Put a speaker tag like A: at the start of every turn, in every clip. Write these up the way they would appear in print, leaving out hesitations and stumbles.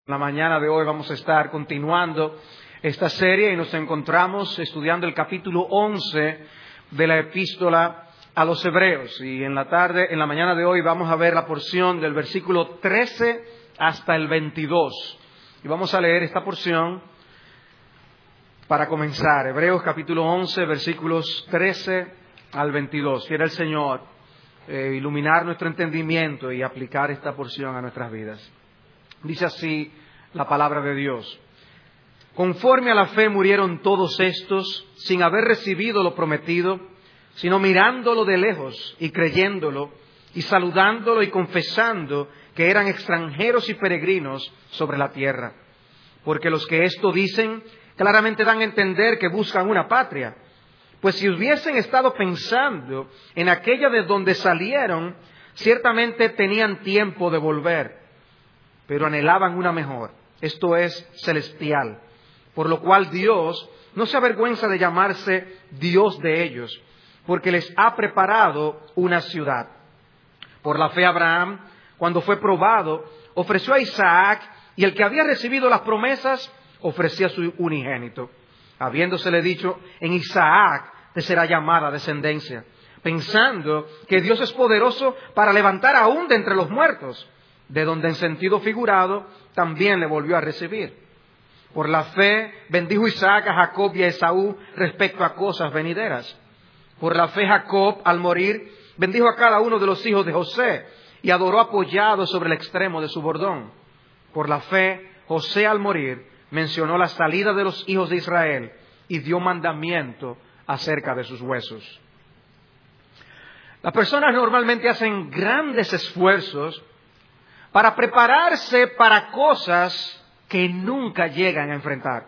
A: En la mañana de hoy vamos a estar continuando esta serie y nos encontramos estudiando el capítulo 11 de la epístola a los Hebreos. Y en la mañana de hoy vamos a ver la porción del versículo 13 hasta el 22. Y vamos a leer esta porción para comenzar. Hebreos capítulo 11, versículos 13 al 22. Quiera el Señor iluminar nuestro entendimiento y aplicar esta porción a nuestras vidas. Dice así la palabra de Dios. Conforme a la fe murieron todos estos sin haber recibido lo prometido, sino mirándolo de lejos y creyéndolo y saludándolo y confesando que eran extranjeros y peregrinos sobre la tierra. Porque los que esto dicen claramente dan a entender que buscan una patria. Pues si hubiesen estado pensando en aquella de donde salieron, ciertamente tenían tiempo de volver. Pero anhelaban una mejor, esto es celestial, por lo cual Dios no se avergüenza de llamarse Dios de ellos, porque les ha preparado una ciudad. Por la fe Abraham, cuando fue probado, ofreció a Isaac, y el que había recibido las promesas, ofrecía a su unigénito, habiéndosele dicho, en Isaac te será llamada descendencia, pensando que Dios es poderoso para levantar aún de entre los muertos, de donde en sentido figurado también le volvió a recibir. Por la fe bendijo Isaac a Jacob y a Esaú respecto a cosas venideras. Por la fe Jacob, al morir, bendijo a cada uno de los hijos de José y adoró apoyado sobre el extremo de su bordón. Por la fe José, al morir, mencionó la salida de los hijos de Israel y dio mandamiento acerca de sus huesos. Las personas normalmente hacen grandes esfuerzos para prepararse para cosas que nunca llegan a enfrentar.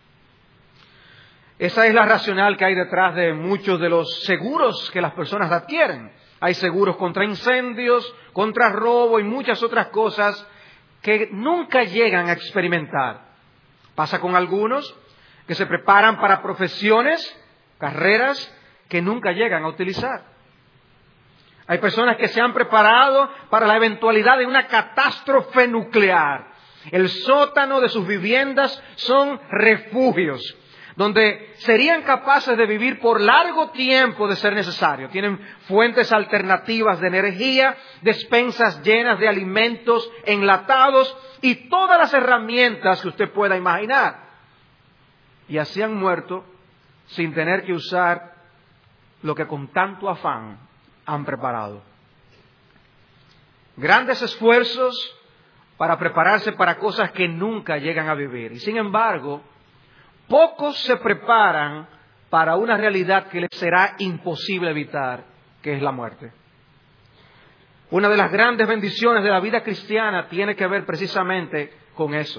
A: Esa es la racional que hay detrás de muchos de los seguros que las personas adquieren. Hay seguros contra incendios, contra robo y muchas otras cosas que nunca llegan a experimentar. Pasa con algunos que se preparan para profesiones, carreras que nunca llegan a utilizar. Hay personas que se han preparado para la eventualidad de una catástrofe nuclear. El sótano de sus viviendas son refugios, donde serían capaces de vivir por largo tiempo de ser necesario. Tienen fuentes alternativas de energía, despensas llenas de alimentos enlatados y todas las herramientas que usted pueda imaginar. Y así han muerto sin tener que usar lo que con tanto afán han preparado. Grandes esfuerzos para prepararse para cosas que nunca llegan a vivir. Y sin embargo, pocos se preparan para una realidad que les será imposible evitar, que es la muerte. Una de las grandes bendiciones de la vida cristiana tiene que ver precisamente con eso.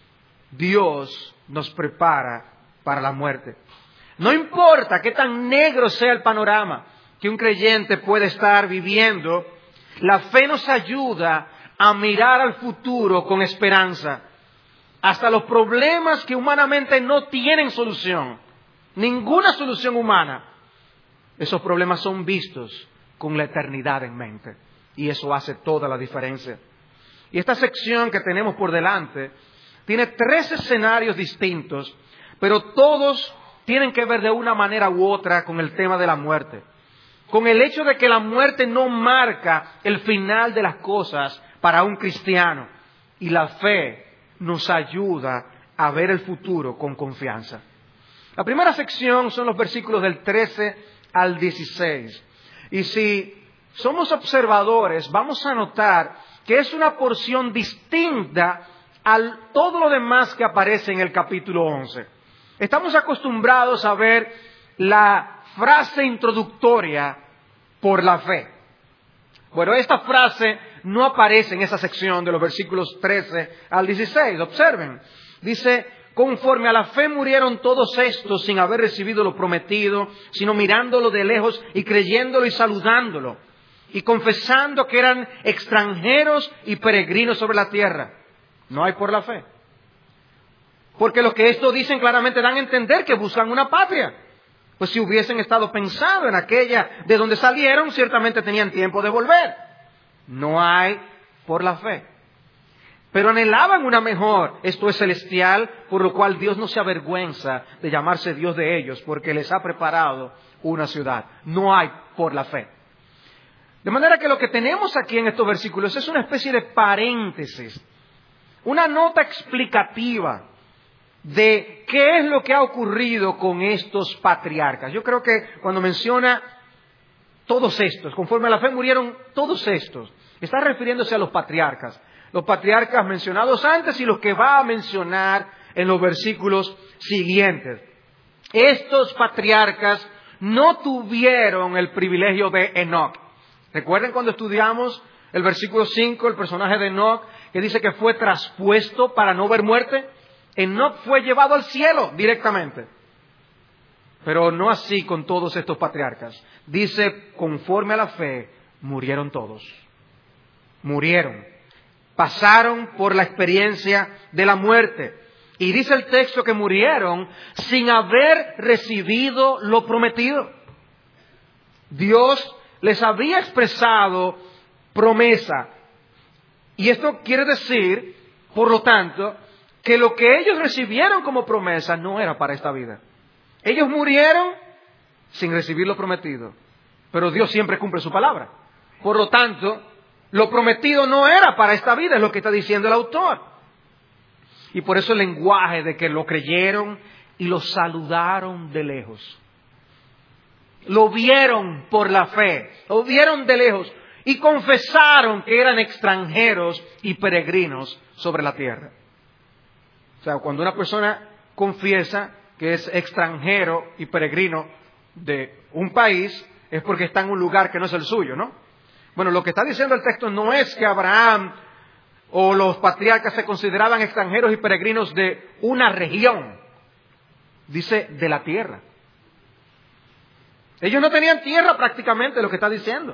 A: Dios nos prepara para la muerte. No importa qué tan negro sea el panorama que un creyente puede estar viviendo, la fe nos ayuda a mirar al futuro con esperanza. Hasta los problemas que humanamente no tienen solución, ninguna solución humana, esos problemas son vistos con la eternidad en mente. Y eso hace toda la diferencia. Y esta sección que tenemos por delante tiene 3 escenarios distintos, pero todos tienen que ver de una manera u otra con el tema de la muerte. Con el hecho de que la muerte no marca el final de las cosas para un cristiano. Y la fe nos ayuda a ver el futuro con confianza. La primera sección son los versículos del 13 al 16. Y si somos observadores, vamos a notar que es una porción distinta a todo lo demás que aparece en el capítulo 11. Estamos acostumbrados a ver la frase introductoria, por la fe. Bueno, esta frase no aparece en esa sección de los versículos 13 al 16. Observen. Dice, conforme a la fe murieron todos estos sin haber recibido lo prometido, sino mirándolo de lejos y creyéndolo y saludándolo, y confesando que eran extranjeros y peregrinos sobre la tierra. No hay por la fe. Porque los que esto dicen claramente dan a entender que buscan una patria. Pues si hubiesen estado pensando en aquella de donde salieron, ciertamente tenían tiempo de volver. No hay por la fe. pero anhelaban una mejor, esto es celestial, por lo cual Dios no se avergüenza de llamarse Dios de ellos, porque les ha preparado una ciudad. No hay por la fe. De manera que lo que tenemos aquí en estos versículos es una especie de paréntesis, una nota explicativa de qué es lo que ha ocurrido con estos patriarcas. Yo creo que cuando menciona todos estos, conforme a la fe murieron todos estos, está refiriéndose a los patriarcas mencionados antes y los que va a mencionar en los versículos siguientes. Estos patriarcas no tuvieron el privilegio de Enoc. ¿Recuerden cuando estudiamos el versículo 5, el personaje de Enoc, que dice que fue traspuesto para no ver muerte? Enoc fue llevado al cielo directamente. Pero no así con todos estos patriarcas. Dice, conforme a la fe, murieron todos. Murieron. Pasaron por la experiencia de la muerte. Y dice el texto que murieron sin haber recibido lo prometido. Dios les había expresado promesa. Y esto quiere decir, por lo tanto, que lo que ellos recibieron como promesa no era para esta vida. Ellos murieron sin recibir lo prometido, pero Dios siempre cumple su palabra. Por lo tanto, lo prometido no era para esta vida, es lo que está diciendo el autor. Y por eso el lenguaje de que lo creyeron y lo saludaron de lejos. Lo vieron por la fe, lo vieron de lejos y confesaron que eran extranjeros y peregrinos sobre la tierra. O sea, cuando una persona confiesa que es extranjero y peregrino de un país, es porque está en un lugar que no es el suyo, ¿no? Bueno, lo que está diciendo el texto no es que Abraham o los patriarcas se consideraban extranjeros y peregrinos de una región. Dice de la tierra. Ellos no tenían tierra prácticamente, lo que está diciendo.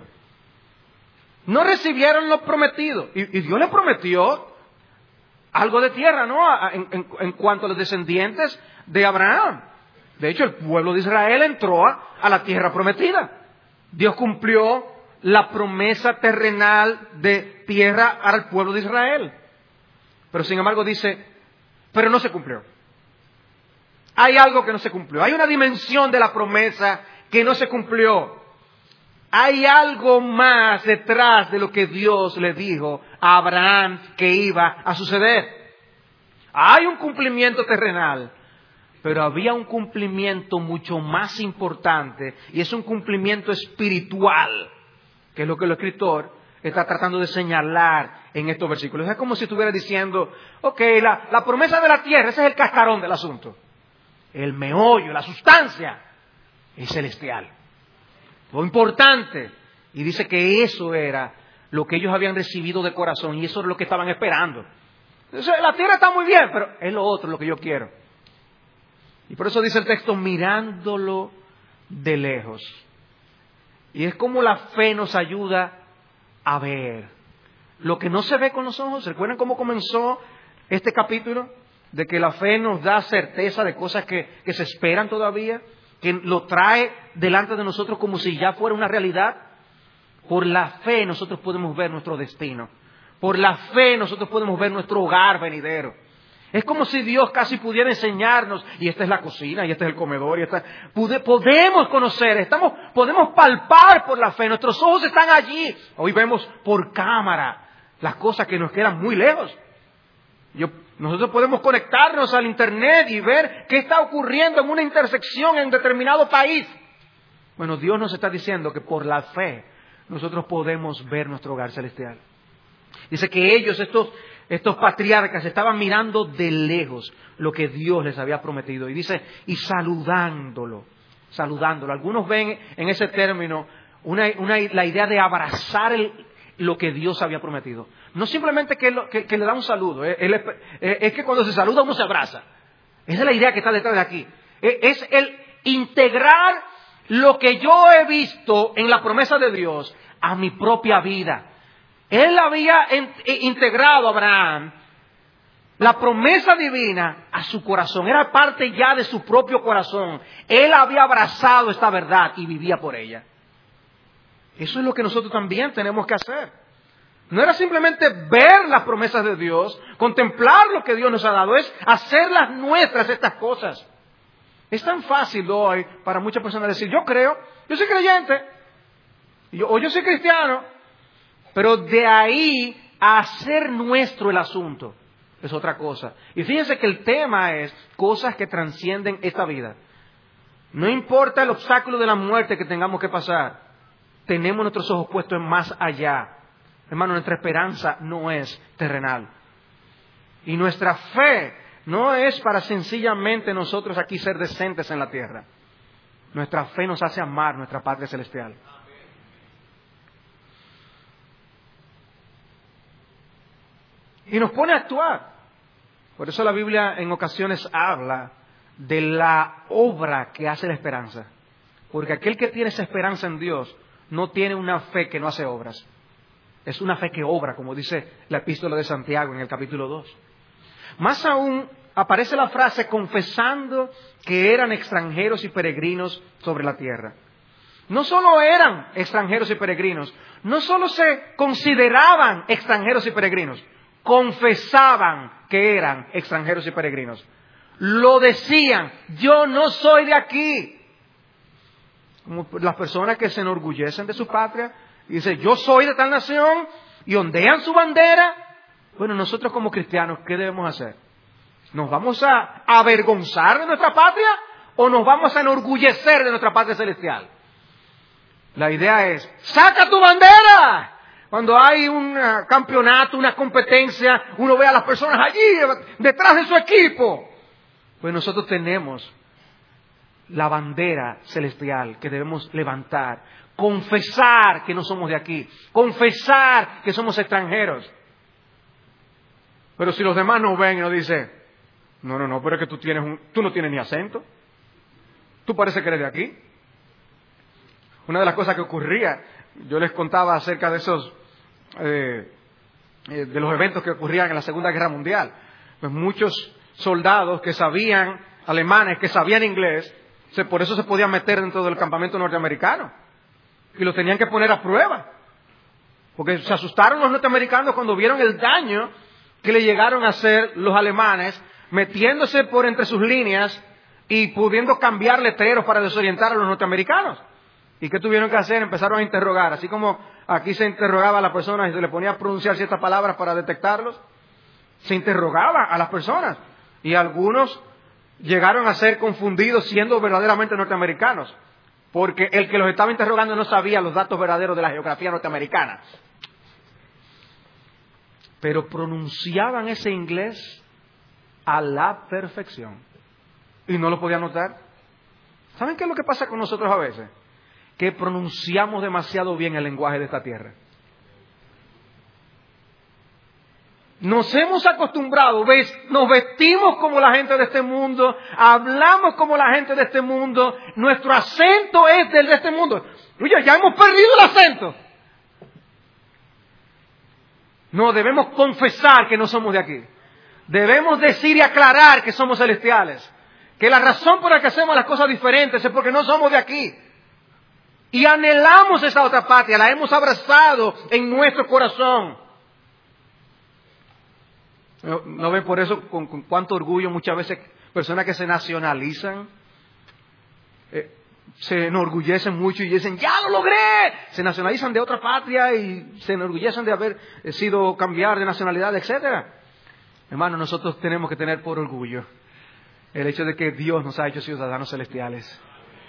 A: No recibieron lo prometido. Y Dios les prometió algo de tierra, ¿no? En cuanto a los descendientes de Abraham. De hecho, el pueblo de Israel entró a la tierra prometida. Dios cumplió la promesa terrenal de tierra al pueblo de Israel. Pero sin embargo dice, pero no se cumplió. Hay algo que no se cumplió. Hay una dimensión de la promesa que no se cumplió. Hay algo más detrás de lo que Dios le dijo a Abraham que iba a suceder. Hay un cumplimiento terrenal, pero había un cumplimiento mucho más importante, y es un cumplimiento espiritual, que es lo que el escritor está tratando de señalar en estos versículos. Es como si estuviera diciendo, ok, la promesa de la tierra, ese es el cascarón del asunto. El meollo, la sustancia, es celestial. Lo importante. Y dice que eso era lo que ellos habían recibido de corazón, y eso es lo que estaban esperando. Entonces, la tierra está muy bien, pero es lo otro lo que yo quiero. Y por eso dice el texto, mirándolo de lejos. Y es como la fe nos ayuda a ver lo que no se ve con los ojos. ¿Recuerdan cómo comenzó este capítulo? De que la fe nos da certeza de cosas que se esperan todavía, que lo trae delante de nosotros como si ya fuera una realidad. Por la fe nosotros podemos ver nuestro destino. Por la fe nosotros podemos ver nuestro hogar venidero. Es como si Dios casi pudiera enseñarnos, y esta es la cocina, y este es el comedor, y podemos conocer, podemos palpar por la fe, nuestros ojos están allí. Hoy vemos por cámara las cosas que nos quedan muy lejos. Nosotros podemos conectarnos al internet y ver qué está ocurriendo en una intersección en determinado país. Bueno, Dios nos está diciendo que por la fe nosotros podemos ver nuestro hogar celestial. Dice que ellos, estos patriarcas, estaban mirando de lejos lo que Dios les había prometido. Y dice, y saludándolo. Algunos ven en ese término la idea de abrazar lo que Dios había prometido. No simplemente que le da un saludo, es que cuando se saluda uno se abraza. Esa es la idea que está detrás de aquí. Es el integrar lo que yo he visto en la promesa de Dios a mi propia vida. Él había integrado a Abraham la promesa divina a su corazón. Era parte ya de su propio corazón. Él había abrazado esta verdad y vivía por ella. Eso es lo que nosotros también tenemos que hacer. No era simplemente ver las promesas de Dios, contemplar lo que Dios nos ha dado, es hacerlas nuestras estas cosas. Es tan fácil hoy para muchas personas decir, yo creo, yo soy creyente, o yo soy cristiano, pero de ahí a hacer nuestro el asunto es otra cosa. Y fíjense que el tema es cosas que trascienden esta vida. No importa el obstáculo de la muerte que tengamos que pasar, tenemos nuestros ojos puestos en más allá. Hermano, nuestra esperanza no es terrenal. Y nuestra fe no es para sencillamente nosotros aquí ser decentes en la tierra. Nuestra fe nos hace amar nuestra patria celestial. Y nos pone a actuar. Por eso la Biblia en ocasiones habla de la obra que hace la esperanza. Porque aquel que tiene esa esperanza en Dios no tiene una fe que no hace obras. Es una fe que obra, como dice la epístola de Santiago en el capítulo 2. Más aún, aparece la frase confesando que eran extranjeros y peregrinos sobre la tierra. No solo eran extranjeros y peregrinos, no solo se consideraban extranjeros y peregrinos, confesaban que eran extranjeros y peregrinos. Lo decían, yo no soy de aquí. Como las personas que se enorgullecen de su patria y dicen, yo soy de tal nación, y ondean su bandera. Bueno, nosotros como cristianos, ¿qué debemos hacer? ¿Nos vamos a avergonzar de nuestra patria o nos vamos a enorgullecer de nuestra patria celestial? La idea es, ¡saca tu bandera! Cuando hay un campeonato, una competencia, uno ve a las personas allí, detrás de su equipo. Pues nosotros tenemos la bandera celestial que debemos levantar. Confesar que no somos de aquí. Confesar que somos extranjeros. Pero si los demás nos ven y nos dicen, no, pero es que tú no tienes ni acento. Tú pareces que eres de aquí. Una de las cosas que ocurría, yo les contaba acerca de esos, de los eventos que ocurrían en la Segunda Guerra Mundial. Pues muchos soldados que sabían, alemanes que sabían inglés, por eso se podían meter dentro del campamento norteamericano. Y los tenían que poner a prueba. Porque se asustaron los norteamericanos cuando vieron el daño que le llegaron a hacer los alemanes, metiéndose por entre sus líneas y pudiendo cambiar letreros para desorientar a los norteamericanos. ¿Y qué tuvieron que hacer? Empezaron a interrogar. Así como aquí se interrogaba a las personas y se le ponía a pronunciar ciertas palabras para detectarlos, se interrogaba a las personas. Y algunos llegaron a ser confundidos siendo verdaderamente norteamericanos. Porque el que los estaba interrogando no sabía los datos verdaderos de la geografía norteamericana. Pero pronunciaban ese inglés a la perfección. Y no lo podían notar. ¿Saben qué es lo que pasa con nosotros a veces? Que pronunciamos demasiado bien el lenguaje de esta tierra. Nos hemos acostumbrado, nos vestimos como la gente de este mundo, hablamos como la gente de este mundo, nuestro acento es del de este mundo. Oye, ya hemos perdido el acento. No, debemos confesar que no somos de aquí. Debemos decir y aclarar que somos celestiales. Que la razón por la que hacemos las cosas diferentes es porque no somos de aquí. Y anhelamos esa otra patria, la hemos abrazado en nuestro corazón. ¿No ven por eso con cuánto orgullo muchas veces personas que se nacionalizan se enorgullecen mucho y dicen, ¡ya lo logré! Se nacionalizan de otra patria y se enorgullecen de haber sido cambiar de nacionalidad, etcétera. Hermano, nosotros tenemos que tener por orgullo el hecho de que Dios nos ha hecho ciudadanos celestiales.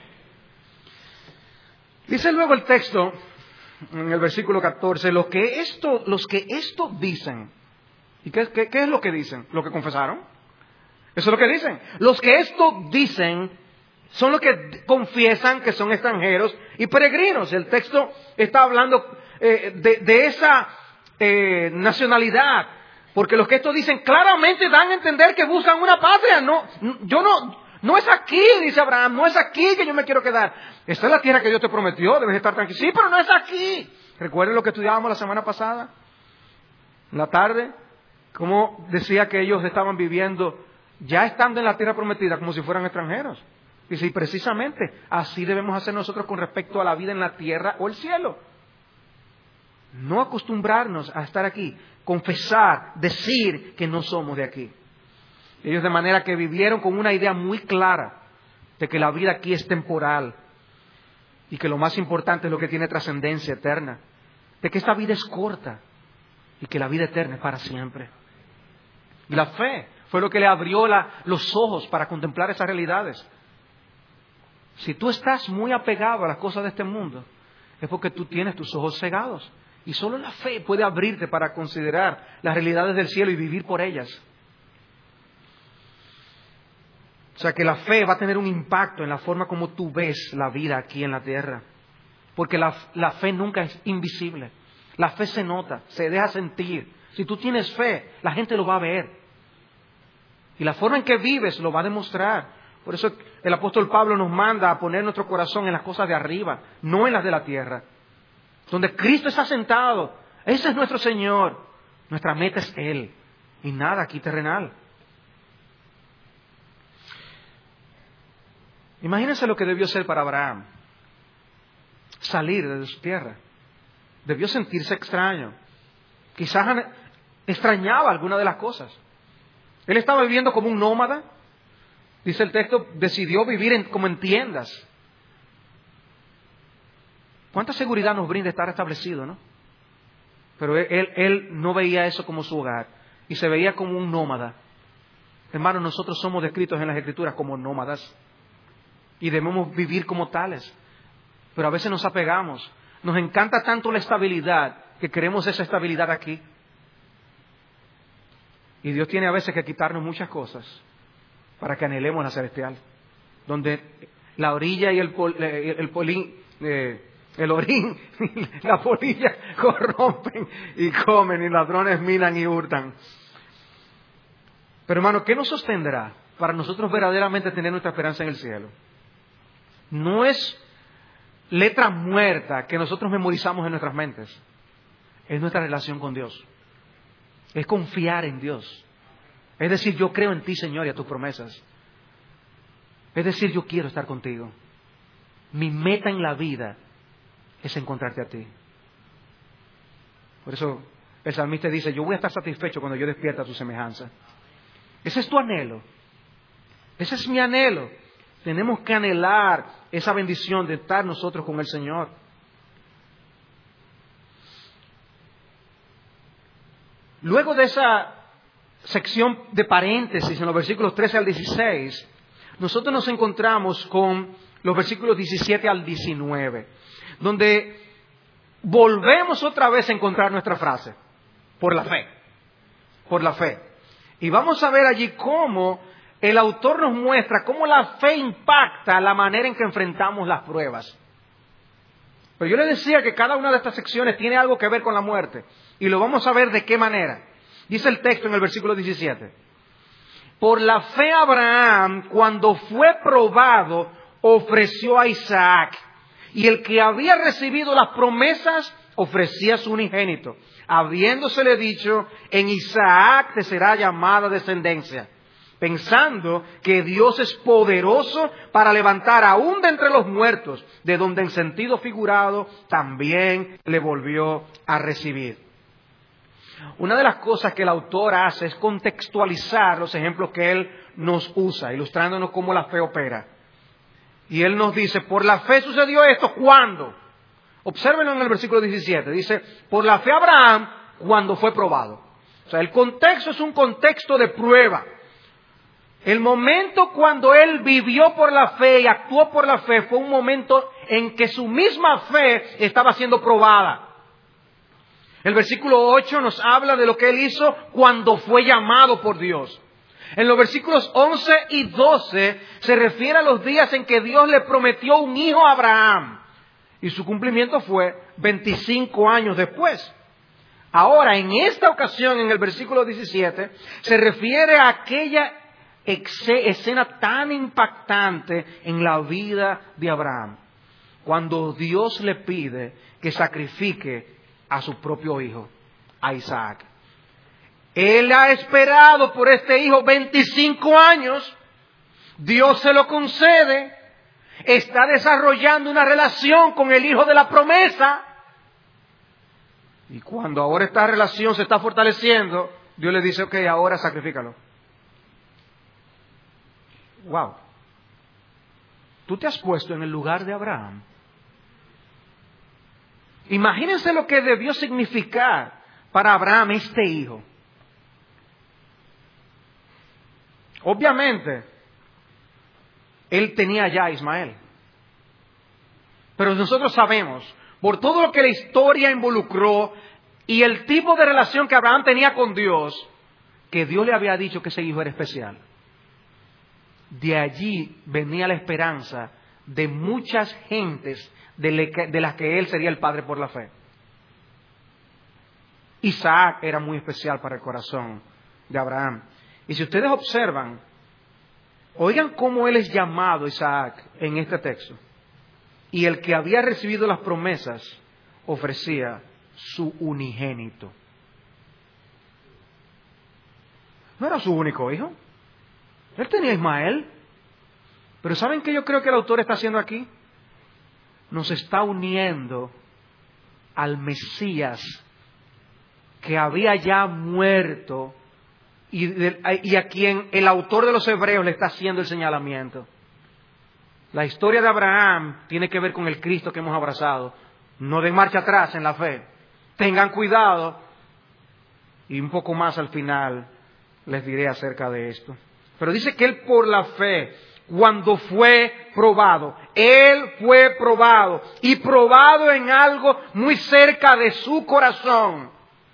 A: Dice luego el texto, en el versículo 14, los que esto dicen. ¿Y qué es lo que dicen? ¿Lo que confesaron? Eso es lo que dicen. Los que esto dicen son los que confiesan que son extranjeros y peregrinos. El texto está hablando de esa nacionalidad. Porque los que esto dicen claramente dan a entender que buscan una patria. No es aquí, dice Abraham, no es aquí que yo me quiero quedar. Esta es la tierra que Dios te prometió, debes estar tranquilo. Sí, pero no es aquí. ¿Recuerden lo que estudiábamos la semana pasada? En la tarde, como decía que ellos estaban viviendo, ya estando en la tierra prometida, como si fueran extranjeros. Y sí, precisamente así debemos hacer nosotros con respecto a la vida en la tierra o el cielo. No acostumbrarnos a estar aquí, confesar, decir que no somos de aquí. Ellos de manera que vivieron con una idea muy clara de que la vida aquí es temporal y que lo más importante es lo que tiene trascendencia eterna, de que esta vida es corta y que la vida eterna es para siempre. Y la fe fue lo que le abrió los ojos para contemplar esas realidades. Si tú estás muy apegado a las cosas de este mundo, es porque tú tienes tus ojos cegados. Y solo la fe puede abrirte para considerar las realidades del cielo y vivir por ellas. O sea que la fe va a tener un impacto en la forma como tú ves la vida aquí en la tierra. Porque la fe nunca es invisible. La fe se nota, se deja sentir. Si tú tienes fe, la gente lo va a ver. Y la forma en que vives lo va a demostrar. Por eso el apóstol Pablo nos manda a poner nuestro corazón en las cosas de arriba, no en las de la tierra. Donde Cristo está sentado, ese es nuestro Señor. Nuestra meta es Él y nada aquí terrenal. Imagínense lo que debió ser para Abraham. Salir de su tierra. Debió sentirse extraño. Quizás extrañaba alguna de las cosas. Él estaba viviendo como un nómada. Dice el texto, decidió vivir como en tiendas. ¿Cuánta seguridad nos brinda estar establecido, no? Pero él no veía eso como su hogar y se veía como un nómada. Hermanos, nosotros somos descritos en las Escrituras como nómadas y debemos vivir como tales. Pero a veces nos apegamos. Nos encanta tanto la estabilidad que queremos esa estabilidad aquí. Y Dios tiene a veces que quitarnos muchas cosas para que anhelemos la celestial, donde la orilla y el orín, la polilla corrompen y comen, y ladrones minan y hurtan. Pero hermano, ¿qué nos sostendrá para nosotros verdaderamente tener nuestra esperanza en el cielo? No es letra muerta que nosotros memorizamos en nuestras mentes. Es nuestra relación con Dios. Es confiar en Dios. Es decir, yo creo en ti, Señor, y a tus promesas. Es decir, yo quiero estar contigo. Mi meta en la vida es encontrarte a ti. Por eso el salmista dice, yo voy a estar satisfecho cuando yo despierta a tu semejanza. Ese es tu anhelo. Ese es mi anhelo. Tenemos que anhelar esa bendición de estar nosotros con el Señor. Luego de esa sección de paréntesis en los versículos 13 al 16, nosotros nos encontramos con los versículos 17 al 19, donde volvemos otra vez a encontrar nuestra frase, por la fe, por la fe. Y vamos a ver allí cómo el autor nos muestra cómo la fe impacta la manera en que enfrentamos las pruebas. Pero yo le decía que cada una de estas secciones tiene algo que ver con la muerte, y lo vamos a ver de qué manera. Dice el texto en el versículo 17. Por la fe Abraham, cuando fue probado, ofreció a Isaac. Y el que había recibido las promesas, ofrecía a su unigénito, habiéndosele dicho, en Isaac te será llamada descendencia. Pensando que Dios es poderoso para levantar aún de entre los muertos, de donde en sentido figurado también le volvió a recibir. Una de las cosas que el autor hace es contextualizar los ejemplos que él nos usa, ilustrándonos cómo la fe opera. Y él nos dice, por la fe sucedió esto, ¿cuándo? Obsérvenlo en el versículo 17, dice, por la fe Abraham, cuando fue probado. O sea, el contexto es un contexto de prueba. El momento cuando él vivió por la fe y actuó por la fe fue un momento en que su misma fe estaba siendo probada. El versículo 8 nos habla de lo que él hizo cuando fue llamado por Dios. En los versículos 11 y 12 se refiere a los días en que Dios le prometió un hijo a Abraham. Y su cumplimiento fue 25 años después. Ahora, en esta ocasión, en el versículo 17, se refiere a aquella escena tan impactante en la vida de Abraham. Cuando Dios le pide que sacrifique a su propio hijo, a Isaac. Él ha esperado por este hijo 25 años. Dios se lo concede. Está desarrollando una relación con el hijo de la promesa. Y cuando ahora esta relación se está fortaleciendo, Dios le dice, ok, ahora sacrifícalo. Wow. Tú te has puesto en el lugar de Abraham. Imagínense lo que debió significar para Abraham este hijo. Obviamente, él tenía ya a Ismael. Pero nosotros sabemos, por todo lo que la historia involucró y el tipo de relación que Abraham tenía con Dios, que Dios le había dicho que ese hijo era especial. De allí venía la esperanza de muchas gentes de las que él sería el padre por la fe. Isaac era muy especial para el corazón de Abraham. Y si ustedes observan, oigan cómo él es llamado Isaac en este texto. Y el que había recibido las promesas ofrecía su unigénito. No era su único hijo. Él tenía a Ismael. Pero ¿saben qué yo creo que el autor está haciendo aquí? Nos está uniendo al Mesías que había ya muerto y a quien el autor de los Hebreos le está haciendo el señalamiento. La historia de Abraham tiene que ver con el Cristo que hemos abrazado. No den marcha atrás en la fe. Tengan cuidado. Y un poco más al final les diré acerca de esto. Pero dice que él por la fe, cuando fue probado, él fue probado y probado en algo muy cerca de su corazón.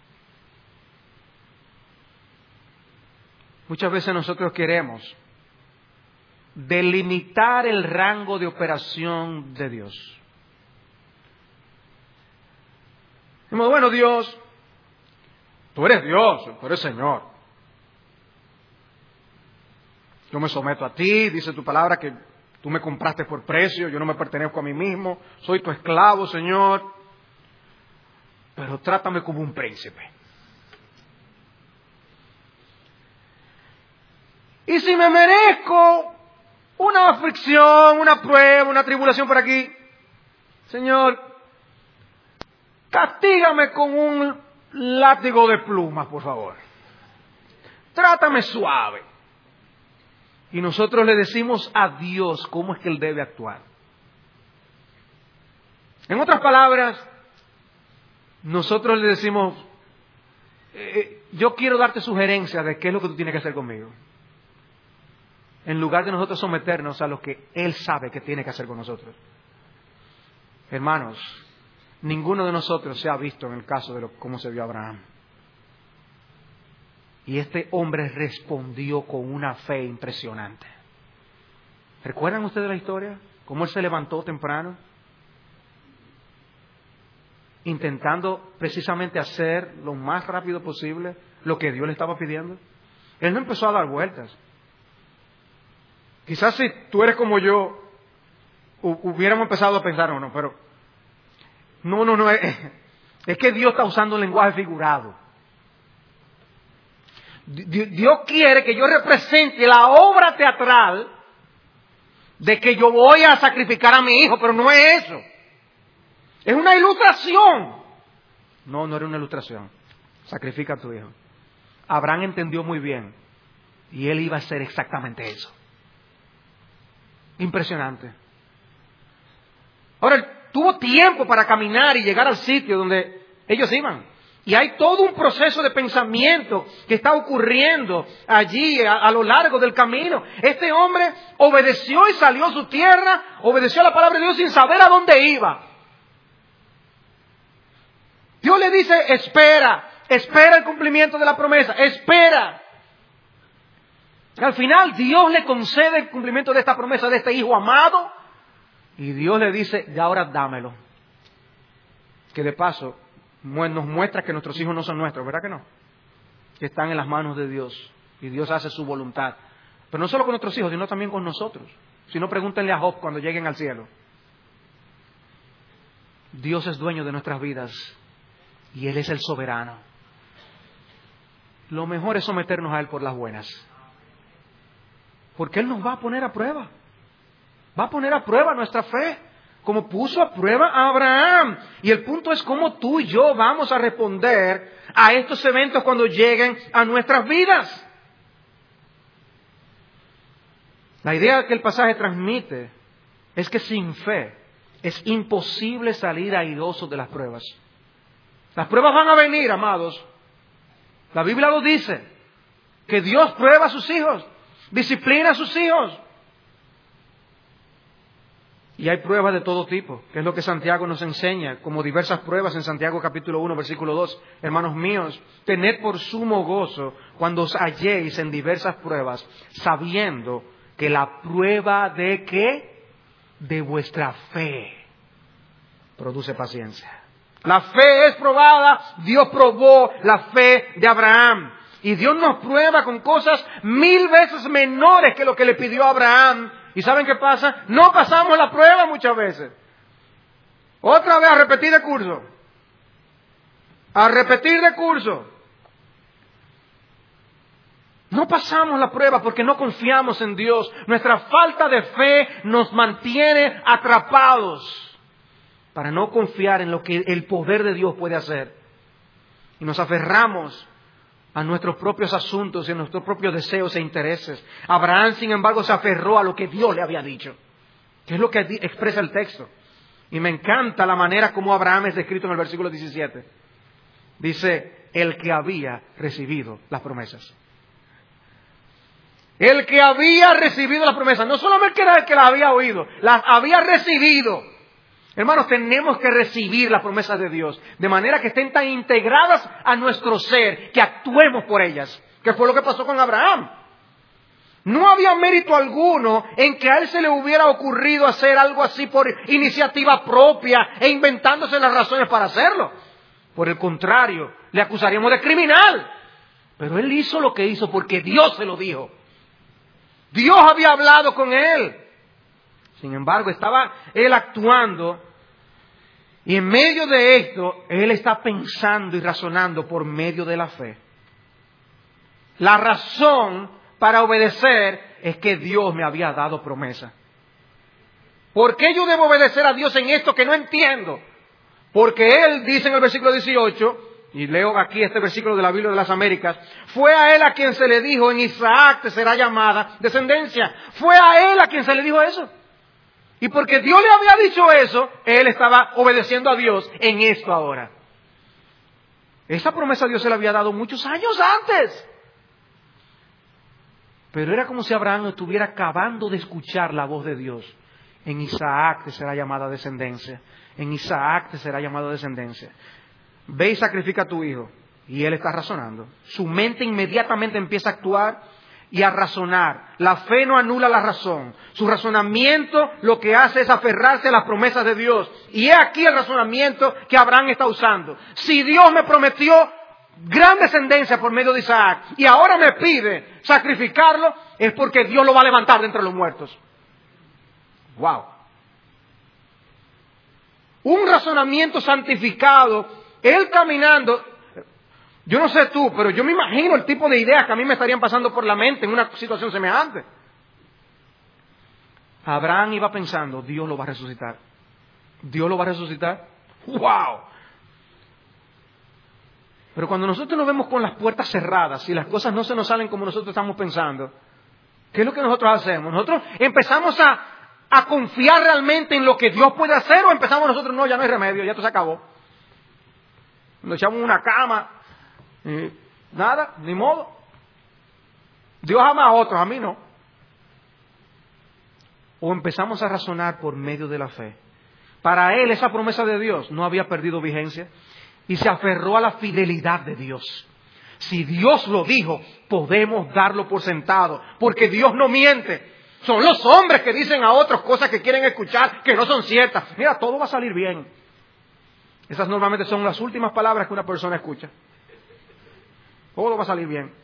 A: Muchas veces nosotros queremos delimitar el rango de operación de Dios. Decimos, bueno, Dios, tú eres Dios, tú eres Señor. Yo me someto a ti, dice tu palabra que tú me compraste por precio, yo no me pertenezco a mí mismo, soy tu esclavo, Señor, pero trátame como un príncipe. Y si me merezco una aflicción, una prueba, una tribulación por aquí, Señor, castígame con un látigo de plumas, por favor. Trátame suave. Y nosotros le decimos a Dios cómo es que Él debe actuar. En otras palabras, nosotros le decimos, yo quiero darte sugerencias de qué es lo que tú tienes que hacer conmigo. En lugar de nosotros someternos a lo que Él sabe que tiene que hacer con nosotros. Hermanos, ninguno de nosotros se ha visto en el caso de cómo se vio Abraham. Y este hombre respondió con una fe impresionante. ¿Recuerdan ustedes la historia? ¿Cómo él se levantó temprano? Intentando precisamente hacer lo más rápido posible lo que Dios le estaba pidiendo. Él no empezó a dar vueltas. Quizás si tú eres como yo, hubiéramos empezado a pensar, no, es que Dios está usando un lenguaje figurado. Dios quiere que yo represente la obra teatral de que yo voy a sacrificar a mi hijo, pero no es eso. Es una ilustración. No era una ilustración. Sacrifica a tu hijo. Abraham entendió muy bien y él iba a hacer exactamente eso. Impresionante. Ahora, él tuvo tiempo para caminar y llegar al sitio donde ellos iban. Y hay todo un proceso de pensamiento que está ocurriendo allí a lo largo del camino. Este hombre obedeció y salió a su tierra, obedeció a la palabra de Dios sin saber a dónde iba. Dios le dice, espera el cumplimiento de la promesa, espera. Al final Dios le concede el cumplimiento de esta promesa de este hijo amado. Y Dios le dice, ya ahora dámelo. Que de paso nos muestra que nuestros hijos no son nuestros, ¿verdad que no? Que están en las manos de Dios y Dios hace su voluntad. Pero no solo con nuestros hijos, sino también con nosotros. Si no, pregúntenle a Job cuando lleguen al cielo. Dios es dueño de nuestras vidas y Él es el soberano. Lo mejor es someternos a Él por las buenas. Porque Él nos va a poner a prueba. Va a poner a prueba nuestra fe. como puso a prueba a Abraham. Y el punto es cómo tú y yo vamos a responder a estos eventos cuando lleguen a nuestras vidas. La idea que el pasaje transmite es que sin fe es imposible salir airoso de las pruebas. Las pruebas van a venir, amados. La Biblia lo dice, que Dios prueba a sus hijos, disciplina a sus hijos. Y hay pruebas de todo tipo, que es lo que Santiago nos enseña, como diversas pruebas en Santiago capítulo 1, versículo 2. Hermanos míos, tened por sumo gozo cuando os halléis en diversas pruebas, sabiendo que la prueba de ¿qué? De vuestra fe produce paciencia. La fe es probada, Dios probó la fe de Abraham. Y Dios nos prueba con cosas 1000 veces menores que lo que le pidió a Abraham. ¿Y saben qué pasa? No pasamos la prueba muchas veces. Otra vez a repetir de curso. A repetir de curso. No pasamos la prueba porque no confiamos en Dios. Nuestra falta de fe nos mantiene atrapados para no confiar en lo que el poder de Dios puede hacer. Y nos aferramos a nuestros propios asuntos y a nuestros propios deseos e intereses. Abraham, sin embargo, se aferró a lo que Dios le había dicho, que es lo que expresa el texto. Y me encanta la manera como Abraham es descrito en el versículo 17. Dice, el que había recibido las promesas. El que había recibido las promesas. No solamente era el que las había oído, las había recibido. Hermanos, tenemos que recibir las promesas de Dios, de manera que estén tan integradas a nuestro ser, que actuemos por ellas, que fue lo que pasó con Abraham. No había mérito alguno en que a él se le hubiera ocurrido hacer algo así por iniciativa propia e inventándose las razones para hacerlo. Por el contrario, le acusaríamos de criminal. Pero él hizo lo que hizo porque Dios se lo dijo. Dios había hablado con él. Sin embargo, estaba él actuando y en medio de esto, él está pensando y razonando por medio de la fe. La razón para obedecer es que Dios me había dado promesa. ¿Por qué yo debo obedecer a Dios en esto que no entiendo? Porque él dice en el versículo 18, y leo aquí este versículo de la Biblia de las Américas, fue a él a quien se le dijo, en Isaac te será llamada descendencia. Fue a él a quien se le dijo eso. Y porque Dios le había dicho eso, él estaba obedeciendo a Dios en esto ahora. Esa promesa Dios se la había dado muchos años antes. Pero era como si Abraham estuviera acabando de escuchar la voz de Dios. En Isaac te será llamada descendencia. En Isaac te será llamada descendencia. Ve y sacrifica a tu hijo. Y él está razonando. Su mente inmediatamente empieza a actuar y a razonar. La fe no anula la razón. Su razonamiento lo que hace es aferrarse a las promesas de Dios. Y he aquí el razonamiento que Abraham está usando. Si Dios me prometió gran descendencia por medio de Isaac y ahora me pide sacrificarlo, es porque Dios lo va a levantar de entre los muertos. ¡Wow! Un razonamiento santificado, él caminando. Yo no sé tú, pero yo me imagino el tipo de ideas que a mí me estarían pasando por la mente en una situación semejante. Abraham iba pensando, Dios lo va a resucitar. Dios lo va a resucitar. ¡Wow! Pero cuando nosotros nos vemos con las puertas cerradas y las cosas no se nos salen como nosotros estamos pensando, ¿qué es lo que nosotros hacemos? Nosotros empezamos a confiar realmente en lo que Dios puede hacer, o empezamos nosotros, no, ya no hay remedio, ya esto se acabó. Nos echamos una cama. Nada, ni modo. Dios ama a otros, a mí no. O empezamos a razonar por medio de la fe. Para él esa promesa de Dios no había perdido vigencia y se aferró a la fidelidad de Dios. Si Dios lo dijo, podemos darlo por sentado, porque Dios no miente. Son los hombres que dicen a otros cosas que quieren escuchar que no son ciertas. Mira, todo va a salir bien. Esas normalmente son las últimas palabras que una persona escucha. Todo va a salir bien.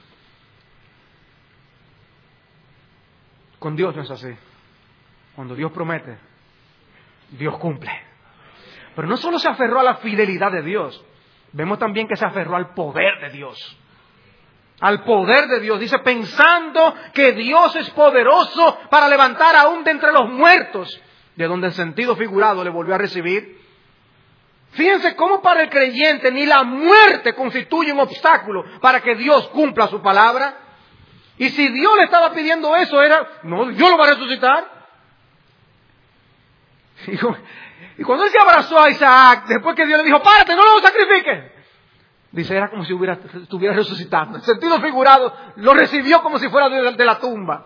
A: Con Dios no es así. Cuando Dios promete, Dios cumple. Pero no solo se aferró a la fidelidad de Dios, vemos también que se aferró al poder de Dios. Al poder de Dios. Dice, pensando que Dios es poderoso para levantar aún de entre los muertos. de donde en sentido figurado le volvió a recibir. Fíjense cómo para el creyente ni la muerte constituye un obstáculo para que Dios cumpla su palabra. Y si Dios le estaba pidiendo eso, no, Dios lo va a resucitar. Y cuando él se abrazó a Isaac, después que Dios le dijo, párate, no lo sacrifiques, dice, era como si estuviera resucitando. En sentido figurado, lo recibió como si fuera de la tumba.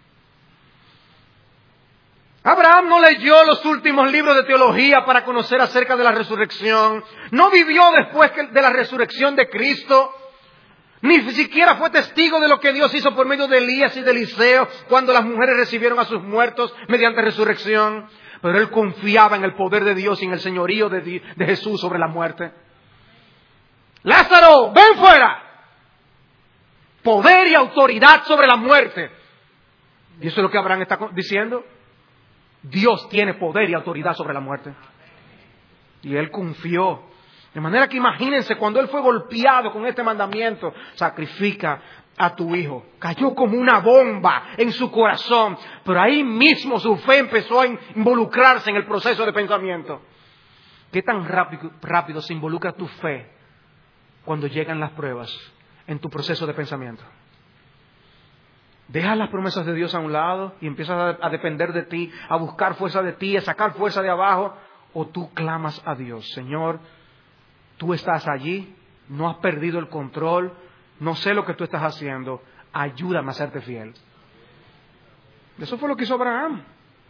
A: Abraham no leyó los últimos libros de teología para conocer acerca de la resurrección. No vivió después de la resurrección de Cristo. Ni siquiera fue testigo de lo que Dios hizo por medio de Elías y de Eliseo cuando las mujeres recibieron a sus muertos mediante resurrección. Pero él confiaba en el poder de Dios y en el señorío de Jesús sobre la muerte. Lázaro, ven fuera. Poder y autoridad sobre la muerte. Y eso es lo que Abraham está diciendo. Dios tiene poder y autoridad sobre la muerte. Y él confió. De manera que imagínense cuando él fue golpeado con este mandamiento, sacrifica a tu hijo. Cayó como una bomba en su corazón. Pero ahí mismo su fe empezó a involucrarse en el proceso de pensamiento. ¿Qué tan rápido se involucra tu fe cuando llegan las pruebas en tu proceso de pensamiento? Dejas las promesas de Dios a un lado y empiezas a depender de ti, a buscar fuerza de ti, a sacar fuerza de abajo. O tú clamas a Dios, Señor, tú estás allí, no has perdido el control, no sé lo que tú estás haciendo, ayúdame a serte fiel. Eso fue lo que hizo Abraham.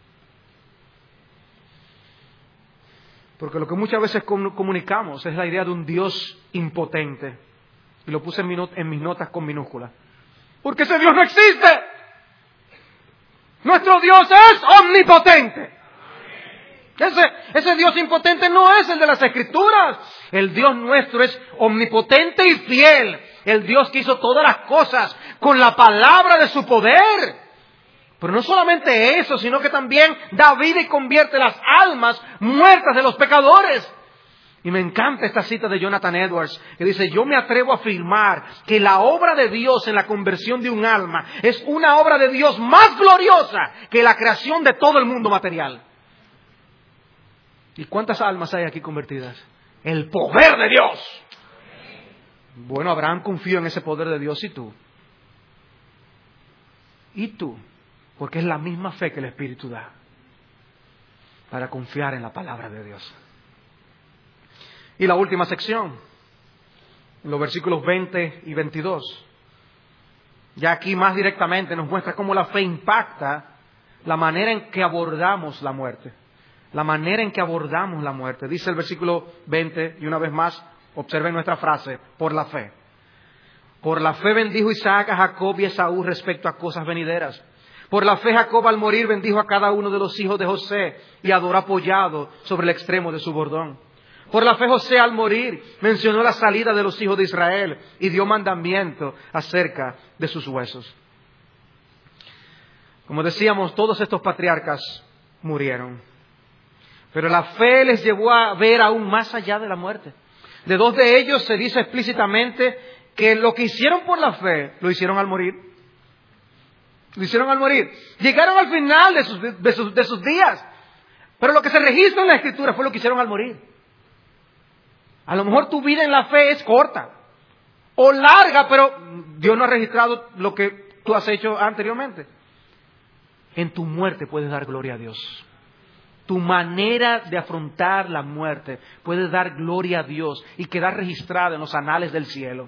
A: Porque lo que muchas veces comunicamos es la idea de un Dios impotente. Y lo puse en mis notas con minúsculas. Porque ese Dios no existe. Nuestro Dios es omnipotente. Ese Dios impotente no es el de las Escrituras. El Dios nuestro es omnipotente y fiel. El Dios que hizo todas las cosas con la palabra de su poder. Pero no solamente eso, sino que también da vida y convierte las almas muertas de los pecadores. Y me encanta esta cita de Jonathan Edwards, que dice, yo me atrevo a afirmar que la obra de Dios en la conversión de un alma es una obra de Dios más gloriosa que la creación de todo el mundo material. ¿Y cuántas almas hay aquí convertidas? El poder de Dios. Bueno, Abraham confió en ese poder de Dios, ¿y tú? ¿Y tú? Porque es la misma fe que el Espíritu da para confiar en la palabra de Dios. Y la última sección, en los versículos 20 y 22. Ya aquí más directamente nos muestra cómo la fe impacta la manera en que abordamos la muerte. La manera en que abordamos la muerte. Dice el versículo 20, y una vez más, observen nuestra frase, por la fe. Por la fe bendijo Isaac a Jacob y a Esaú respecto a cosas venideras. Por la fe Jacob al morir bendijo a cada uno de los hijos de José y adoró apoyado sobre el extremo de su bordón. Por la fe José al morir mencionó la salida de los hijos de Israel y dio mandamiento acerca de sus huesos. Como decíamos, todos estos patriarcas murieron. Pero la fe les llevó a ver aún más allá de la muerte. De dos de ellos se dice explícitamente que lo que hicieron por la fe lo hicieron al morir. Lo hicieron al morir. Llegaron al final de sus días. Pero lo que se registra en la Escritura fue lo que hicieron al morir. A lo mejor tu vida en la fe es corta o larga, pero Dios no ha registrado lo que tú has hecho anteriormente. En tu muerte puedes dar gloria a Dios. Tu manera de afrontar la muerte puede dar gloria a Dios y quedar registrada en los anales del cielo.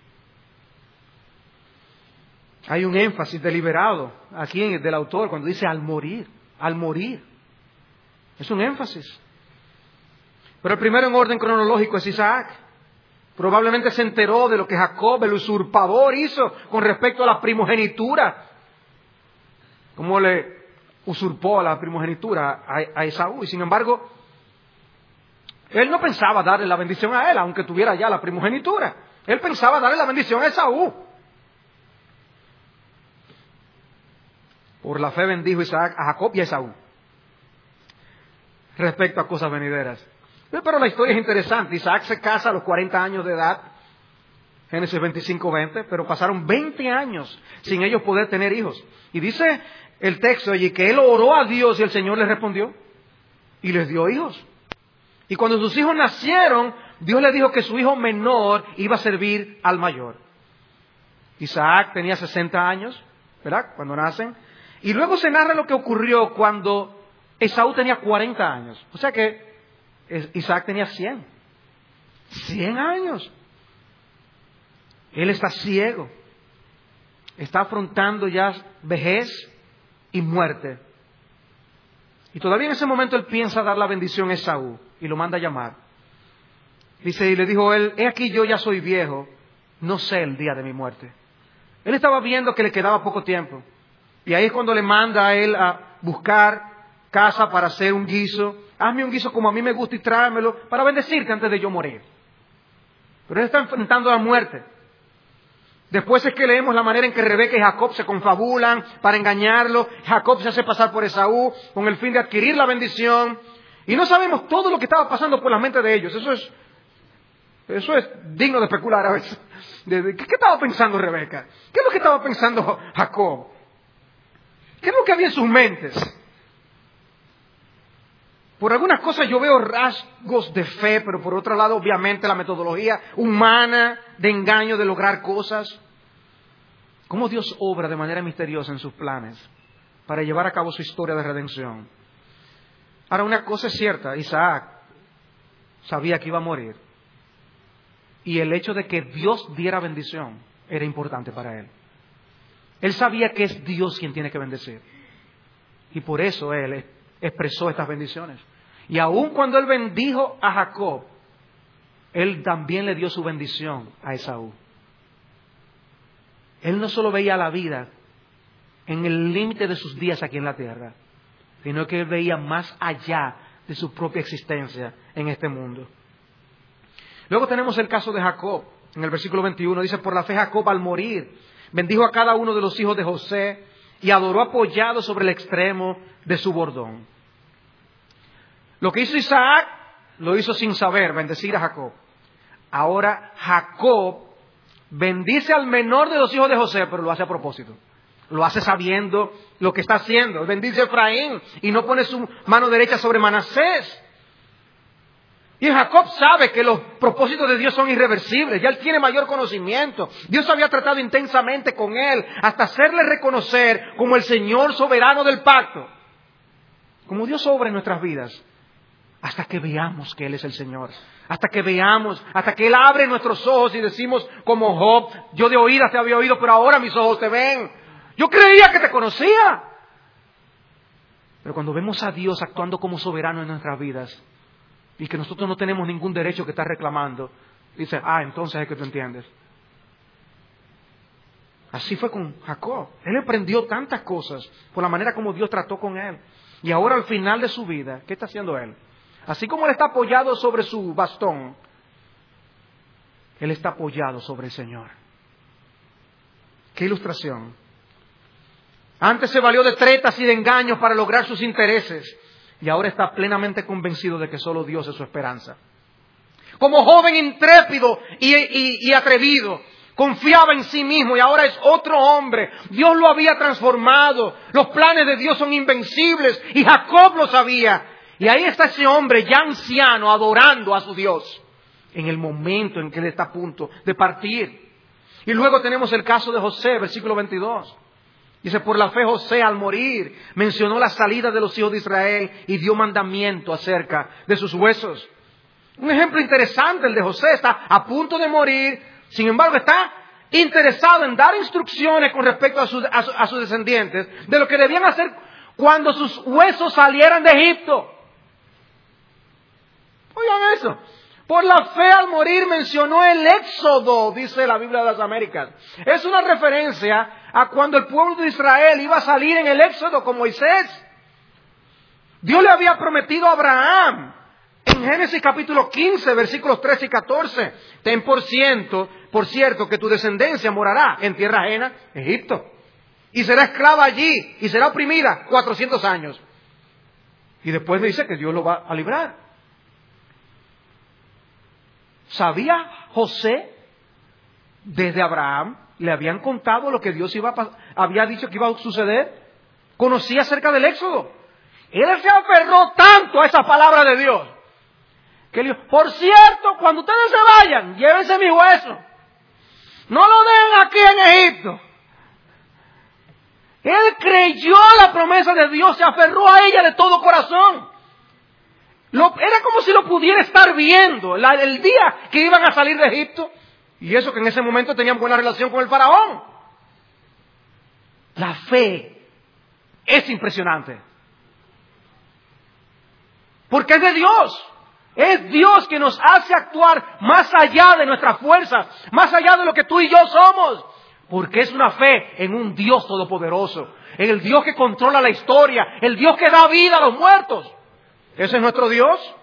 A: Hay un énfasis deliberado aquí del autor cuando dice al morir, al morir. Es un énfasis. Pero el primero en orden cronológico es Isaac. Probablemente se enteró de lo que Jacob, el usurpador, hizo con respecto a la primogenitura. Cómo le usurpó la primogenitura a Esaú. Y sin embargo, él no pensaba darle la bendición a él, aunque tuviera ya la primogenitura. Él pensaba darle la bendición a Esaú. Por la fe bendijo Isaac a Jacob y a Esaú respecto a cosas venideras. Pero la historia es interesante. Isaac se casa a los 40 años de edad, Génesis 25:20, pero pasaron 20 años sin ellos poder tener hijos. Y dice el texto allí que él oró a Dios y el Señor le respondió. y les dio hijos. Y cuando sus hijos nacieron, Dios le dijo que su hijo menor iba a servir al mayor. Isaac tenía 60 años, ¿verdad? Cuando nacen. Y luego se narra lo que ocurrió cuando Esaú tenía 40 años. O sea que Isaac tenía 100 años. Él está ciego. Está afrontando ya vejez y muerte. Y todavía en ese momento él piensa dar la bendición a Esaú y lo manda a llamar. Dice, y le dijo él, he aquí yo ya soy viejo, no sé el día de mi muerte. Él estaba viendo que le quedaba poco tiempo. Y ahí es cuando le manda a él a buscar casa para hacer un guiso. Hazme un guiso como a mí me gusta y tráemelo para bendecirte antes de yo morir. Pero él está enfrentando la muerte. Después es que leemos la manera en que Rebeca y Jacob se confabulan para engañarlo. Jacob se hace pasar por Esaú con el fin de adquirir la bendición. Y no sabemos todo lo que estaba pasando por la mente de ellos. Eso es digno de especular a veces. ¿Qué estaba pensando Rebeca? ¿Qué es lo que estaba pensando Jacob? ¿Qué es lo que había en sus mentes? Por algunas cosas yo veo rasgos de fe, pero por otro lado, obviamente, la metodología humana de engaño, de lograr cosas. Cómo Dios obra de manera misteriosa en sus planes para llevar a cabo su historia de redención. Ahora, una cosa es cierta, Isaac sabía que iba a morir. Y el hecho de que Dios diera bendición era importante para él. Él sabía que es Dios quien tiene que bendecir. Y por eso él expresó estas bendiciones. Y aun cuando él bendijo a Jacob, él también le dio su bendición a Esaú. Él no solo veía la vida en el límite de sus días aquí en la tierra, sino que él veía más allá de su propia existencia en este mundo. Luego tenemos el caso de Jacob. En el versículo 21 dice, por la fe Jacob al morir bendijo a cada uno de los hijos de José y adoró apoyado sobre el extremo de su bordón. Lo que hizo Isaac lo hizo sin saber, bendecir a Jacob. Ahora Jacob bendice al menor de los hijos de José, pero lo hace a propósito. Lo hace sabiendo lo que está haciendo. Bendice a Efraín y no pone su mano derecha sobre Manasés. Y Jacob sabe que los propósitos de Dios son irreversibles. Ya él tiene mayor conocimiento. Dios había tratado intensamente con él hasta hacerle reconocer como el Señor soberano del pacto. Como Dios obra en nuestras vidas. Hasta que veamos que Él es el Señor. Hasta que veamos, hasta que Él abre nuestros ojos y decimos como Job, yo de oídas te había oído, pero ahora mis ojos te ven. Yo creía que te conocía. Pero cuando vemos a Dios actuando como soberano en nuestras vidas y que nosotros no tenemos ningún derecho que estar reclamando, dice, entonces es que tú entiendes. Así fue con Jacob. Él aprendió tantas cosas por la manera como Dios trató con él. Y ahora al final de su vida, ¿qué está haciendo él? Así como él está apoyado sobre su bastón, él está apoyado sobre el Señor. ¡Qué ilustración! Antes se valió de tretas y de engaños para lograr sus intereses. Y ahora está plenamente convencido de que solo Dios es su esperanza. Como joven intrépido y atrevido, confiaba en sí mismo y ahora es otro hombre. Dios lo había transformado. Los planes de Dios son invencibles y Jacob lo sabía. Y ahí está ese hombre ya anciano adorando a su Dios en el momento en que él está a punto de partir. Y luego tenemos el caso de José, versículo 22. Dice, por la fe José al morir mencionó la salida de los hijos de Israel y dio mandamiento acerca de sus huesos. Un ejemplo interesante el de José, está a punto de morir, sin embargo está interesado en dar instrucciones con respecto a sus descendientes de lo que debían hacer cuando sus huesos salieran de Egipto. Oigan eso. Por la fe al morir mencionó el éxodo, dice la Biblia de las Américas. Es una referencia a cuando el pueblo de Israel iba a salir en el éxodo con Moisés. Dios le había prometido a Abraham en Génesis capítulo 15, versículos 13 y 14. Ten por cierto que tu descendencia morará en tierra ajena, Egipto. Y será esclava allí y será oprimida 400 años. Y después dice que Dios lo va a librar. ¿Sabía José desde Abraham? ¿Le habían contado lo que Dios había dicho que iba a suceder? Conocía acerca del éxodo. Él se aferró tanto a esa palabra de Dios, que él dijo, por cierto, cuando ustedes se vayan, llévense mi hueso. No lo dejen aquí en Egipto. Él creyó la promesa de Dios, se aferró a ella de todo corazón. Era como si lo pudiera estar viendo el día que iban a salir de Egipto. Y eso que en ese momento tenían buena relación con el faraón. La fe es impresionante. Porque es de Dios. Es Dios que nos hace actuar más allá de nuestras fuerzas, más allá de lo que tú y yo somos. Porque es una fe en un Dios todopoderoso, en el Dios que controla la historia, el Dios que da vida a los muertos. Ese es nuestro Dios.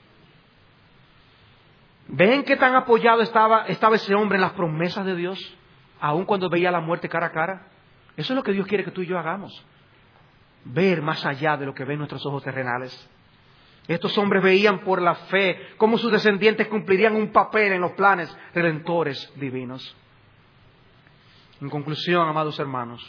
A: ¿Ven qué tan apoyado estaba ese hombre en las promesas de Dios? Aun cuando veía la muerte cara a cara. Eso es lo que Dios quiere que tú y yo hagamos. Ver más allá de lo que ven nuestros ojos terrenales. Estos hombres veían por la fe cómo sus descendientes cumplirían un papel en los planes redentores divinos. En conclusión, amados hermanos,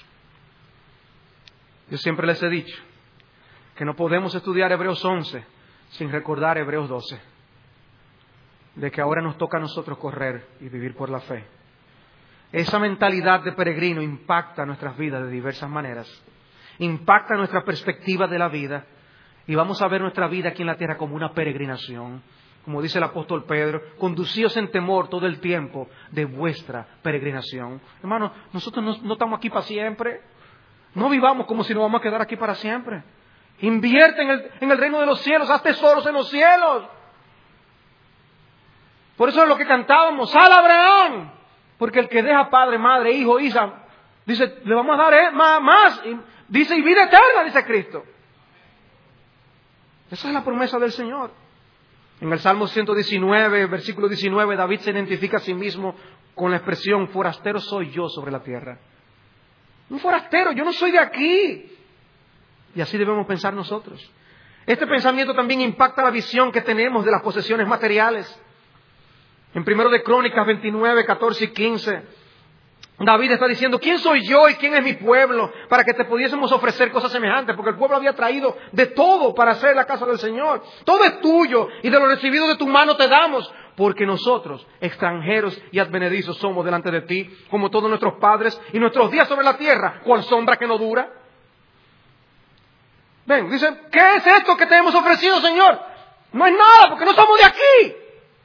A: yo siempre les he dicho que no podemos estudiar Hebreos 11 sin recordar Hebreos 12. De que ahora nos toca a nosotros correr y vivir por la fe. Esa mentalidad de peregrino impacta nuestras vidas de diversas maneras. Impacta nuestra perspectiva de la vida. Y vamos a ver nuestra vida aquí en la tierra como una peregrinación. Como dice el apóstol Pedro, conducíos en temor todo el tiempo de vuestra peregrinación. Hermanos, nosotros no estamos aquí para siempre. No vivamos como si nos vamos a quedar aquí para siempre. Invierte en el reino de los cielos, haz tesoros en los cielos. Por eso es lo que cantábamos, sal Abraham, porque el que deja padre, madre, hijo, hija, dice, le vamos a dar más, dice, y vida eterna, dice Cristo. Esa es la promesa del Señor. En el Salmo 119, versículo 19, David se identifica a sí mismo con la expresión, forastero soy yo sobre la tierra. Un forastero, yo no soy de aquí. Y así debemos pensar nosotros. Este pensamiento también impacta la visión que tenemos de las posesiones materiales. En 1 de Crónicas 29, 14 y 15, David está diciendo, ¿quién soy yo y quién es mi pueblo para que te pudiésemos ofrecer cosas semejantes? Porque el pueblo había traído de todo para hacer la casa del Señor. Todo es tuyo y de lo recibido de tu mano te damos. Porque nosotros, extranjeros y advenedizos, somos delante de ti, como todos nuestros padres, y nuestros días sobre la tierra, cual sombra que no dura. Ven, dice, ¿qué es esto que te hemos ofrecido, Señor? No es nada, porque no somos de aquí.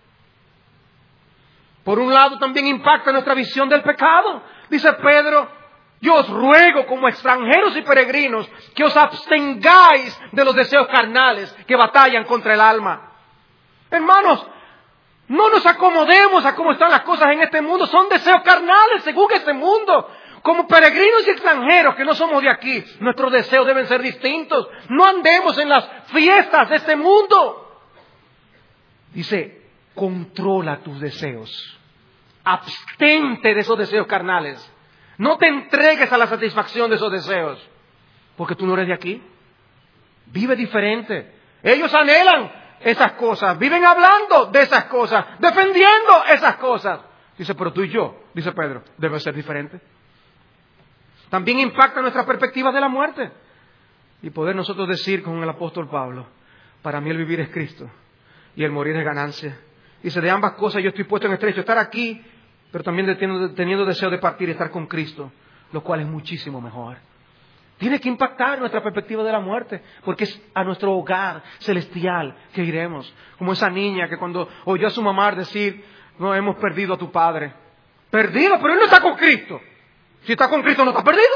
A: Por un lado también impacta nuestra visión del pecado. Dice Pedro, yo os ruego como extranjeros y peregrinos que os abstengáis de los deseos carnales que batallan contra el alma. Hermanos, no nos acomodemos a cómo están las cosas en este mundo. Son deseos carnales según este mundo. Como peregrinos y extranjeros que no somos de aquí, nuestros deseos deben ser distintos. No andemos en las fiestas de este mundo. Dice, controla tus deseos. Abstente de esos deseos carnales. No te entregues a la satisfacción de esos deseos. Porque tú no eres de aquí. Vive diferente. Ellos anhelan esas cosas. Viven hablando de esas cosas. Defendiendo esas cosas. Dice, pero tú y yo, dice Pedro, debe ser diferente. También impacta nuestra perspectiva de la muerte. Y poder nosotros decir con el apóstol Pablo, para mí el vivir es Cristo y el morir es ganancia. Dice, de ambas cosas yo estoy puesto en estrecho, estar aquí, pero también teniendo deseo de partir y estar con Cristo, lo cual es muchísimo mejor. Tiene que impactar nuestra perspectiva de la muerte, porque es a nuestro hogar celestial que iremos. Como esa niña que cuando oyó a su mamá decir, no, hemos perdido a tu padre. Perdido, pero él no está con Cristo. Si está con Cristo, ¿no está perdido?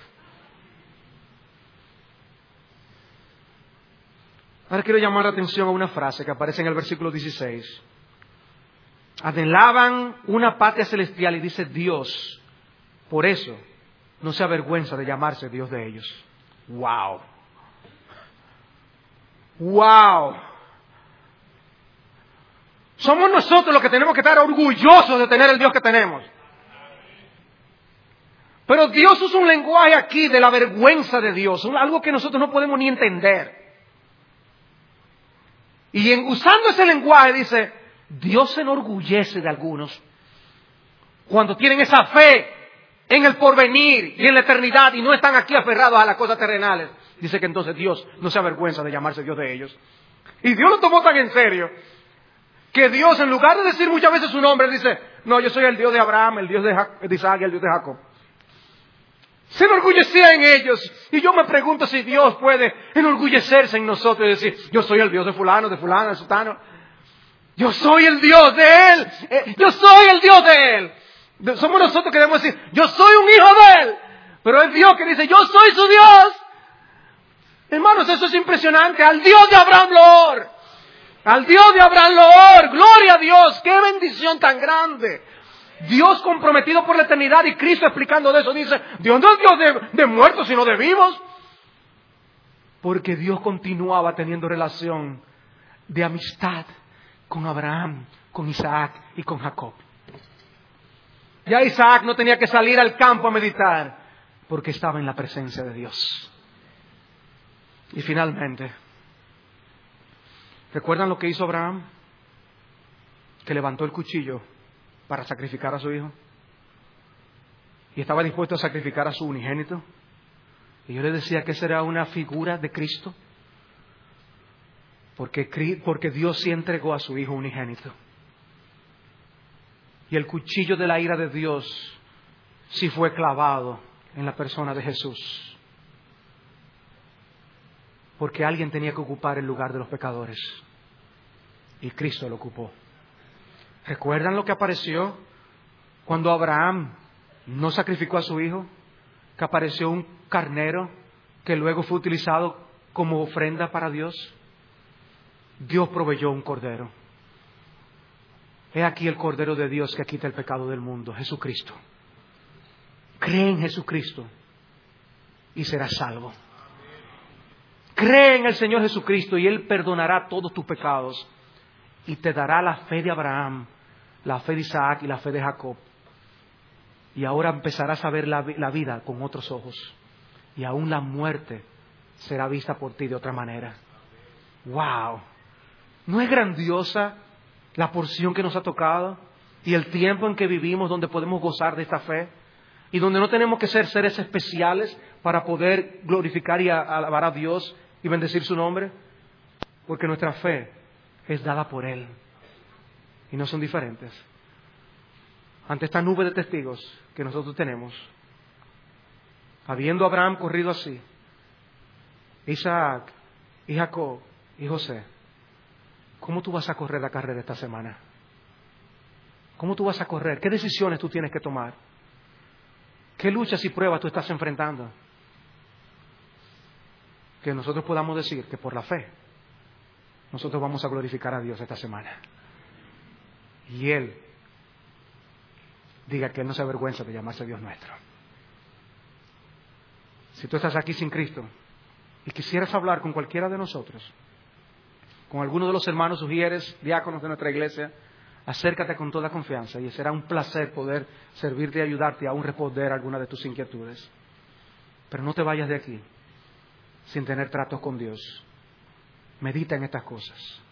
A: Ahora quiero llamar la atención a una frase que aparece en el versículo 16. Anhelaban una patria celestial y dice Dios. Por eso no se avergüenza de llamarse Dios de ellos. ¡Wow! ¡Wow! Somos nosotros los que tenemos que estar orgullosos de tener el Dios que tenemos. Pero Dios usa un lenguaje aquí de la vergüenza de Dios, algo que nosotros no podemos ni entender. Y usando ese lenguaje dice, Dios se enorgullece de algunos cuando tienen esa fe en el porvenir y en la eternidad y no están aquí aferrados a las cosas terrenales, dice que entonces Dios no se avergüenza de llamarse Dios de ellos. Y Dios lo tomó tan en serio que Dios, en lugar de decir muchas veces su nombre, dice, no, yo soy el Dios de Abraham, el Dios de Isaac y el Dios de Jacob. Se enorgullecía en ellos. Y yo me pregunto si Dios puede enorgullecerse en nosotros y decir, yo soy el Dios de fulano, de fulana, de sutano. Yo soy el Dios de Él. Yo soy el Dios de Él. Somos nosotros que debemos decir, yo soy un hijo de Él. Pero es Dios que dice, yo soy su Dios. Hermanos, eso es impresionante. Al Dios de Abraham lo oro. Al Dios de Abraham lo oro. Gloria a Dios. Qué bendición tan grande. Dios comprometido por la eternidad, y Cristo explicando de eso dice, Dios no es Dios de muertos sino de vivos. Porque Dios continuaba teniendo relación de amistad con Abraham, con Isaac y con Jacob. Ya Isaac no tenía que salir al campo a meditar porque estaba en la presencia de Dios. Y finalmente, ¿recuerdan lo que hizo Abraham? Que levantó el cuchillo para sacrificar a su hijo. Y estaba dispuesto a sacrificar a su unigénito. Y yo le decía que esa era una figura de Cristo. Porque Dios sí entregó a su hijo unigénito. Y el cuchillo de la ira de Dios sí fue clavado en la persona de Jesús. Porque alguien tenía que ocupar el lugar de los pecadores. Y Cristo lo ocupó. ¿Recuerdan lo que apareció cuando Abraham no sacrificó a su hijo? Que apareció un carnero que luego fue utilizado como ofrenda para Dios. Dios proveyó un cordero. He aquí el cordero de Dios que quita el pecado del mundo, Jesucristo. Cree en Jesucristo y serás salvo. Cree en el Señor Jesucristo y Él perdonará todos tus pecados y te dará la fe de Abraham, la fe de Isaac y la fe de Jacob. Y ahora empezarás a ver la vida con otros ojos. Y aún la muerte será vista por ti de otra manera. ¡Wow! ¿No es grandiosa la porción que nos ha tocado? Y el tiempo en que vivimos donde podemos gozar de esta fe. Y donde no tenemos que ser seres especiales para poder glorificar y alabar a Dios y bendecir su nombre. Porque nuestra fe es dada por Él. Y no son diferentes. Ante esta nube de testigos que nosotros tenemos, habiendo Abraham corrido así, Isaac y Jacob y José, ¿cómo tú vas a correr la carrera esta semana? ¿Cómo tú vas a correr? ¿Qué decisiones tú tienes que tomar? ¿Qué luchas y pruebas tú estás enfrentando? Que nosotros podamos decir que por la fe nosotros vamos a glorificar a Dios esta semana. Y Él diga que Él no se avergüenza de llamarse Dios nuestro. Si tú estás aquí sin Cristo y quisieras hablar con cualquiera de nosotros, con alguno de los hermanos ujieres, diáconos de nuestra iglesia, acércate con toda confianza y será un placer poder servirte y ayudarte a aún responder alguna de tus inquietudes. Pero no te vayas de aquí sin tener tratos con Dios. Medita en estas cosas.